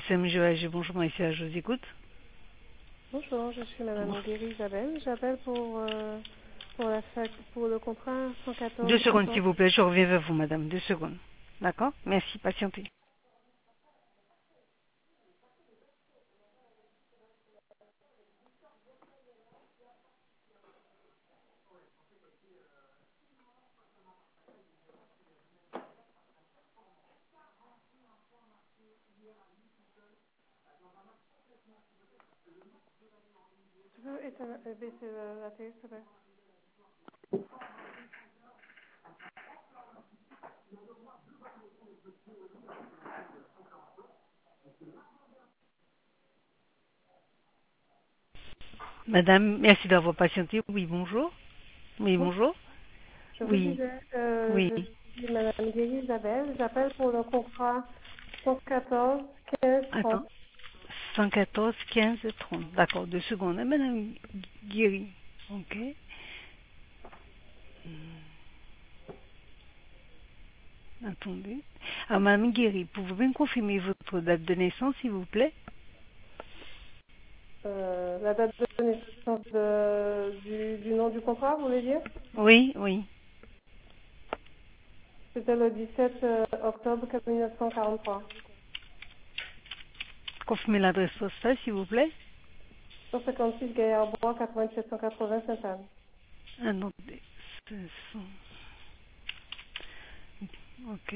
SMGOAG, bonjour Maïsia, je vous écoute. Bonjour, je suis Madame Guéry Isabelle. J'appelle pour le contrat 2 114 secondes s'il 14. vous plaît, je reviens vers vous madame, 2 secondes. D'accord? Merci, patientez. Tu peux baisser la télé, s'il te plaît? Madame, merci d'avoir patienté. Oui, bonjour. Oui, Bon, bonjour. je vous Oui, disais, oui. je suis Madame Guéry Isabelle. J'appelle pour le contrat 114 15 30. Attends. 114, 15, 30. D'accord, 2 secondes. hein, Madame Guéry. Ok. Attendez. Ah, Madame Guéry, pouvez-vous me confirmer votre date de naissance, s'il vous plaît? La date de naissance du nom du contrat, vous voulez dire? Oui, oui. C'était le 17 octobre 1943. Confirmez l'adresse postale, s'il vous plaît. 156 Gaillard-Bois, 87 180 Sainte-Anne. Attendez. 500. Ok.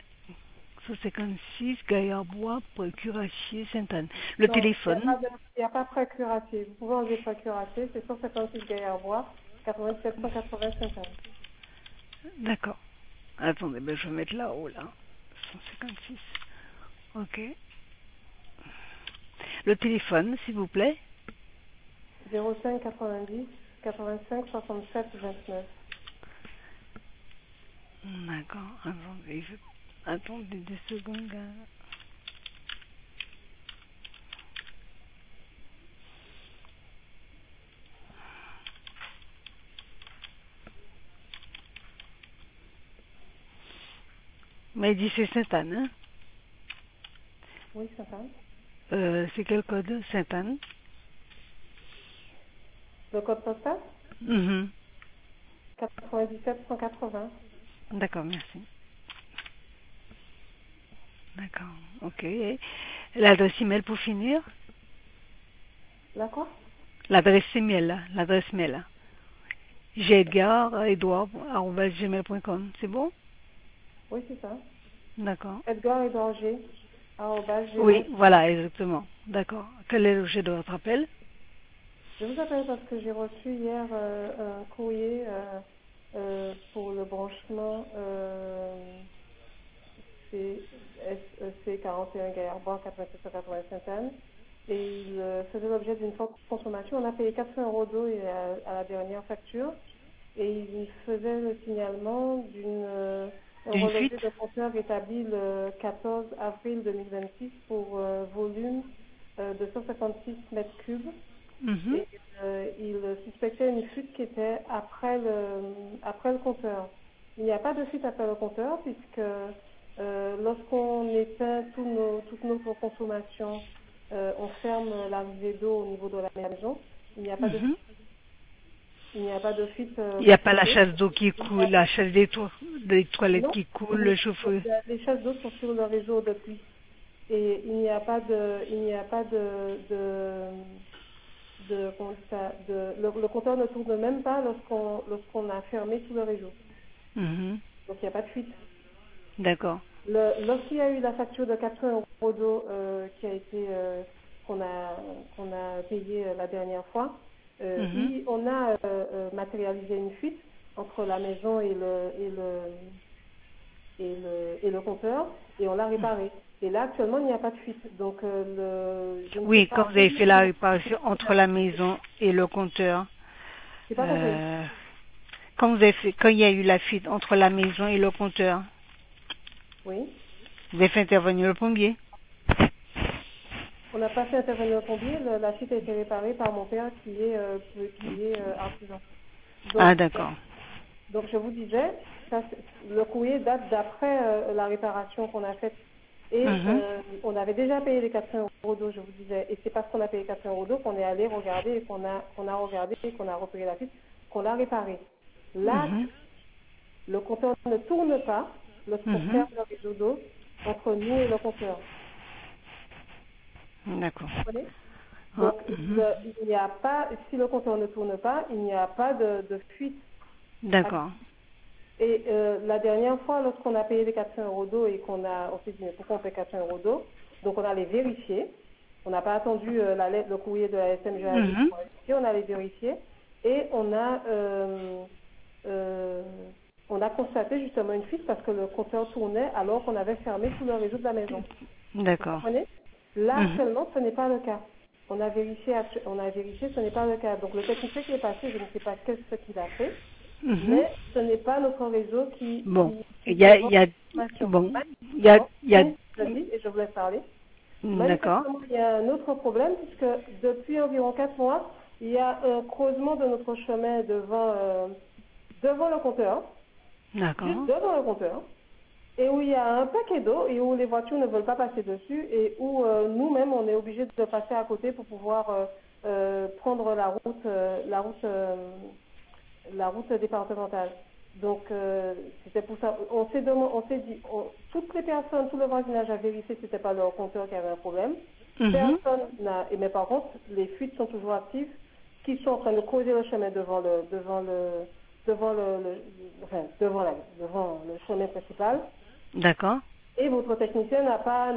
156, Gaillard-Bois, Procuracier, Sainte-Anne. Le Non, téléphone. il n'y a pas précuracier. Vous pouvez enlever précuracier, c'est 156 Gaillard-Bois, 87 180 Sainte-Anne. D'accord. Attendez, ben je vais mettre là-haut, là. 156. Ok. Le téléphone, s'il vous plaît. 05 90 85 67 29. D'accord. Attendez, attendez 2 secondes. Là. Mais dit c'est Sainte-Anne, hein? Oui, Sainte-Anne. C'est quel code? Sainte-Anne. Le code postal Mhm. 97 180. D'accord, merci. D'accord, ok. L'adresse email pour finir? D'accord. L'adresse email, là. L'adresse mail, là. Edgar.edouard@gmail.com. C'est bon? Oui, c'est ça. D'accord. Edgar Edorger, Oui, @gmail. voilà, exactement. D'accord. Quel est l'objet de votre appel? Je vous appelle parce que j'ai reçu hier un courrier pour le branchement SEC 41 Gaillard-Bois, 87 180 Sainte-Anne. Et il faisait l'objet d'une forte consommation. On a payé 400 euros d'eau à la dernière facture. Et il faisait le signalement d'un D'une fuite? relevé de compteur établi le 14 avril 2026 pour volume de 156 mètres cubes. Mhm. Et il suspectait une fuite qui était après le compteur. Il n'y a pas de fuite après le compteur puisque lorsqu'on éteint toutes nos consommations, on ferme l'arrivée d'eau au niveau de la maison. Il n'y a pas de Mhm. fuite. Il n'y a pas de fuite Il n'y a pas la constatée. chasse d'eau qui Il n'y coule, a- la chasse des toilettes Non, qui coulent, le chauffeur. les chasses d'eau sont sur le réseau de pluie. Et comment on dit ça, le compteur ne tourne même pas lorsqu'on a fermé tout le réseau. Mhm. Donc il n'y a pas de fuite. D'accord. Lorsqu'il y a eu la facture de 400 euros d'eau qui a été qu'on a payé la dernière fois, Mhm. oui, on a matérialisé une fuite entre la maison et le compteur et on l'a réparé. Et là actuellement il n'y a pas de fuite. Donc je ne sais Oui, quand pas vous avez où fait la réparation entre la maison et le compteur, j'ai pas compris. euh, quand il y a eu la fuite entre la maison et le compteur, Oui. vous avez fait intervenir le plombier. On n'a pas fait intervenir le plombier. La fuite a été réparée par mon père qui est artisan. Ah, Donc d'accord. Donc je vous disais, le courrier date d'après la réparation qu'on a faite. Et on avait déjà payé les 400 € d'eau, je vous disais. Et c'est parce qu'on a payé 400 € d'eau qu'on est allé regarder et qu'on a regardé et qu'on a repéré la fuite, qu'on l'a réparé. Là, le compteur ne tourne pas lorsqu'on ferme le réseau d'eau entre nous et le compteur. D'accord. Vous comprenez? Donc, il n'y a pas, si le compteur ne tourne pas, il n'y a pas de fuite. D'accord. Et la dernière fois, lorsqu'on a payé les 400 € d'eau et on s'est dit, mais pourquoi on paie 400 € d'eau? Donc, on allait vérifier. On n'a pas attendu le courrier de la SMGAG pour vérifier. On allait vérifier. Et on a constaté justement une fuite parce que le compteur tournait alors qu'on avait fermé tout le réseau de la maison. D'accord. Vous comprenez? Là, actuellement, ce n'est pas le cas. On a vérifié, ce n'est pas le cas. Donc, le technicien qui est passé, je ne sais pas ce qu'il a fait, mais ce n'est pas notre réseau qui... Bon, il y a... Je dis, et je vous laisse parler. Manifestement, il y a un autre problème, puisque depuis environ 4 mois, il y a un creusement de notre chemin devant le compteur. D'accord. Juste devant le compteur. Et où il y a un paquet d'eau et où les voitures ne veulent pas passer dessus et où nous-mêmes on est obligés de passer à côté pour pouvoir prendre la route départementale. Donc c'était pour ça. On s'est dit, toutes les personnes, tout le voisinage a vérifié que c'était pas leur compteur qui avait un problème. Personne n'a. Mais par contre, les fuites sont toujours actives, qui sont en train de creuser le chemin devant le chemin principal. D'accord. Et votre technicien n'en a pas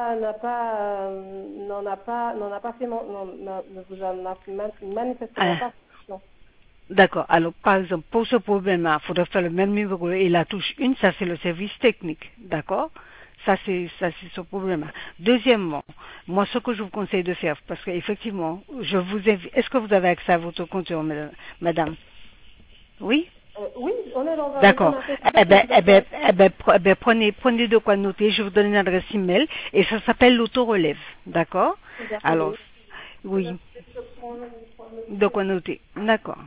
fait, ne vous en a manifestement pas. D'accord. Alors, par exemple, pour ce problème-là, il faudrait faire le même numéro et la touche 1, ça c'est le service technique. D'accord? Ça c'est ce problème-là. Deuxièmement, moi ce que je vous conseille de faire, parce qu'effectivement, je vous invite, est-ce que vous avez accès à votre compteur, madame? Oui? Oui, on est dans un... D'accord. Prenez de quoi noter. Je vous donne une adresse email et ça s'appelle l'autorelève. D'accord? Alors, oui. De quoi noter. D'accord.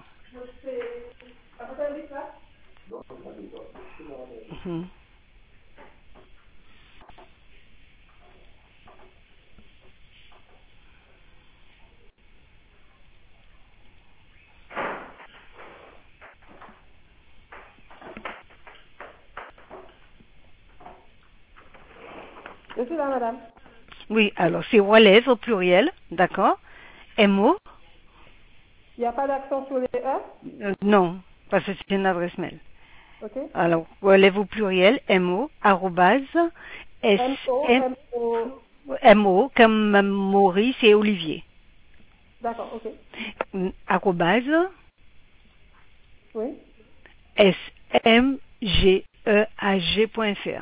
Je suis là, madame. Oui, alors c'est relève au pluriel, d'accord? MO. Il n'y a pas d'accent sur les E? Non, parce que c'est une adresse mail. Ok. Alors, relève au pluriel, MO, arrobase, MO, comme Maurice et Olivier. D'accord, ok. Arrobase, oui. smgeag.fr.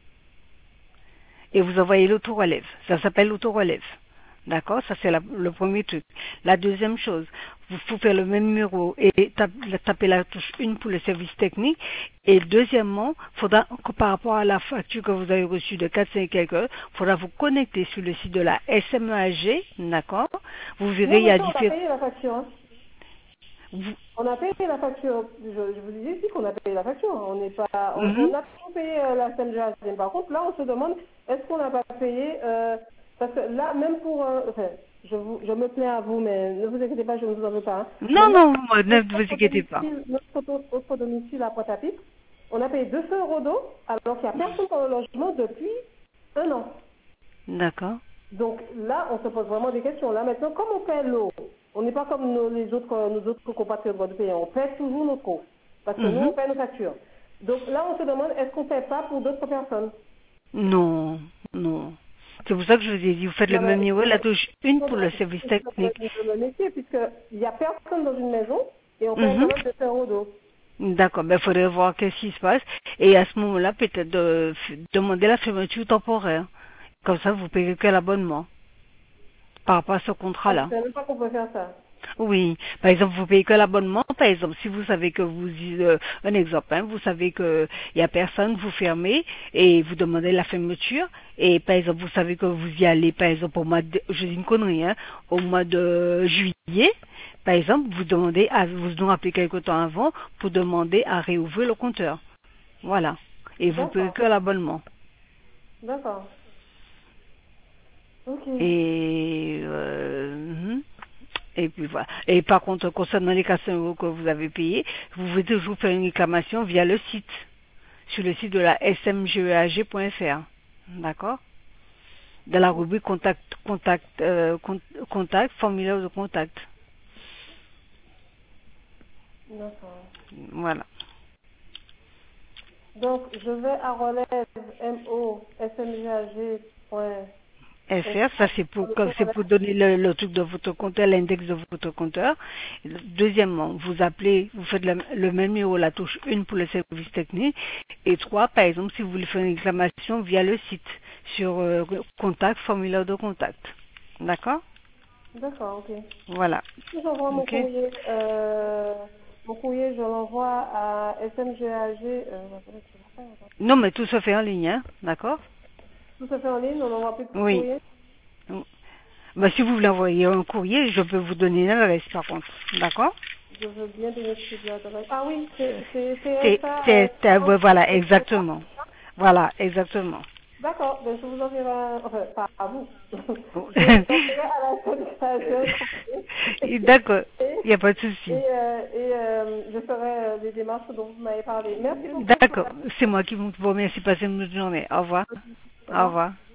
Et vous envoyez l'autorelève. Ça s'appelle l'autorelève. D'accord? Ça, c'est le premier truc. La deuxième chose, vous faut faire le même numéro et taper la touche 1 pour le service technique. Et deuxièmement, faudra, par rapport à la facture que vous avez reçue de 400 et quelques, faudra vous connecter sur le site de la SMEAG. D'accord? Vous verrez, il y a différents... On a payé la facture, hein. On a payé la facture. Je vous disais ici qu'on a payé la facture. On a toujours payé la SMGA. Par contre, là, on se demande, est-ce qu'on n'a pas payé parce que là, même pour... je me plains à vous, mais ne vous inquiétez pas, je ne vous en veux pas. Hein. Non, ne vous inquiétez pas. Notre domicile à Pointe-à-Pitre, on a payé 200 € d'eau, alors qu'il n'y a personne dans le logement depuis 1 an. D'accord. Donc là, on se pose vraiment des questions. Là, maintenant, comme on paie l'eau, on n'est pas comme nos autres compatriotes guadeloupéens. On paie toujours notre eau. Parce que nous, on paie nos factures. Donc là, on se demande, est-ce qu'on ne paie pas pour d'autres personnes? Non. C'est pour ça que je vous ai dit, vous faites le même niveau, la touche 1 pour le service technique. Le métier, puisqu'il n'y a personne dans une maison et on paie quand même 200 € d'eau. D'accord, il faudrait voir qu'est-ce qui se passe. Et à ce moment-là, peut-être demander la fermeture temporaire. Comme ça, vous payez que l'abonnement. Par rapport à ce contrat-là. Je ne sais même pas qu'on peut faire ça. Oui, par exemple, vous payez que l'abonnement. Par exemple, si vous savez que un exemple, hein, vous savez que il y a personne, vous fermez et vous demandez la fermeture. Et par exemple, vous savez que vous y allez, par exemple, je dis une connerie, hein, au mois de juillet. Par exemple, vous nous rappelez quelque temps avant pour demander à réouvrir le compteur. Voilà. Et vous payez que l'abonnement. D'accord. Ok. Et puis voilà. Et par contre, concernant les 400 € que vous avez payés, vous pouvez toujours faire une réclamation via le site, sur le site de la smgeag.fr. D'accord? Dans la rubrique contact, formulaire de contact. D'accord. Voilà. Donc, je vais à relève MOSMGAG.fr. FR, ça c'est pour donner le truc de votre compteur, l'index de votre compteur. Deuxièmement, vous appelez, vous faites le même numéro, la touche 1 pour le service technique. Et 3, par exemple, si vous voulez faire une réclamation via le site, sur contact, formulaire de contact. D'accord? D'accord, ok. Voilà. Si j'envoie Ok? mon courrier, je l'envoie à SMGAG. Non, mais tout se fait en ligne, hein? D'accord? Tout se fait en ligne, on n'envoie plus de Oui. courrier. Bah, si vous voulez envoyer un courrier, je peux vous donner une adresse par contre. D'accord? Je veux bien bénéficier de l'adresse. Ah oui, c'est ça. Ouais, voilà, exactement. Voilà, exactement. D'accord, ben je vous enverrai enfin, pas à vous. Bon. Je vous enverrai à la SMGAG. D'accord, il n'y a pas de souci. Je ferai les démarches dont vous m'avez parlé. Merci beaucoup. D'accord, c'est moi qui vous remercie. Passez une bonne journée. Au revoir. Au Au revoir. revoir.